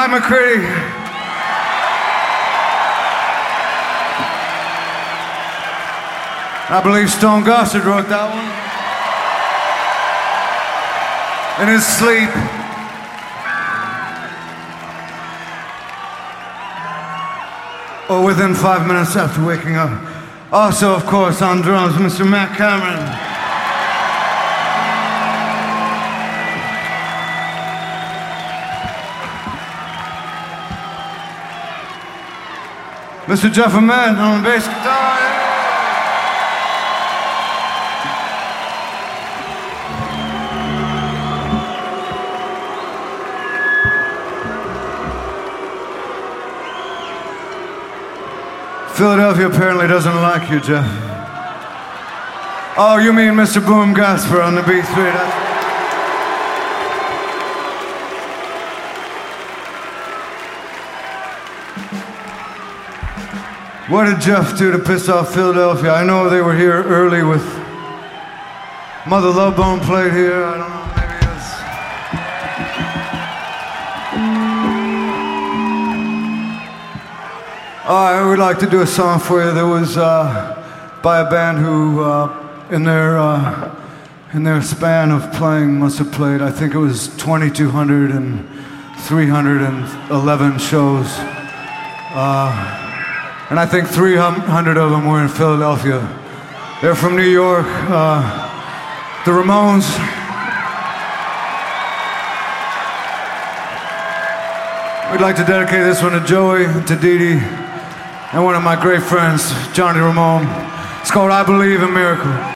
Mike McCready. I believe Stone Gossard wrote that one in his sleep. Or within 5 minutes after waking up. Also, of course, on drums, Mr. Matt Cameron. Mr. Jeff Ament on bass guitar. Philadelphia apparently doesn't like you, Jeff. Oh, you mean Mr. Boom Gasper on the B3. What did Jeff do to piss off Philadelphia? I know they were here early with Mother Love Bone played here. I don't know, maybe I would like to do a song for you that was by a band who, in their span of playing, must have played, I think it was 2,200 and 311 shows. And I think 300 of them were in Philadelphia. They're from New York, the Ramones. We'd like to dedicate this one to Joey, to Dee Dee, and one of my great friends, Johnny Ramone. It's called I Believe in Miracle.